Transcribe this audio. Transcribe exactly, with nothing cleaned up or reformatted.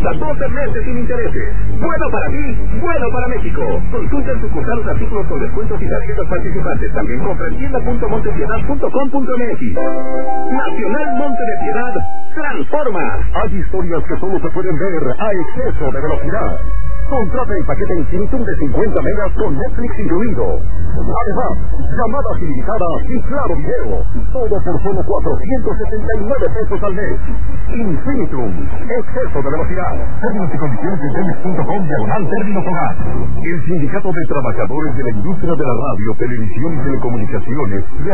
hasta doce meses sin intereses. Bueno para ti, bueno para México. Consulta en sucursal los artículos con descuentos y tarjetas participantes. También compra en tienda punto montepiedad punto com punto m x. Nacional Monte de Piedad transforma. Hay historias que solo se pueden ver a exceso de velocidad. Contrata el paquete Infinitum de cincuenta megas con Netflix incluido. Además, llamadas ilimitadas y claro video. Todo por solo cuatrocientos setenta y nueve pesos al mes. Infinitum, exceso de velocidad. Términos y condiciones en tenis punto com diagonal términos hogar. El Sindicato de Trabajadores de la Industria de la Radio, Televisión y Telecomunicaciones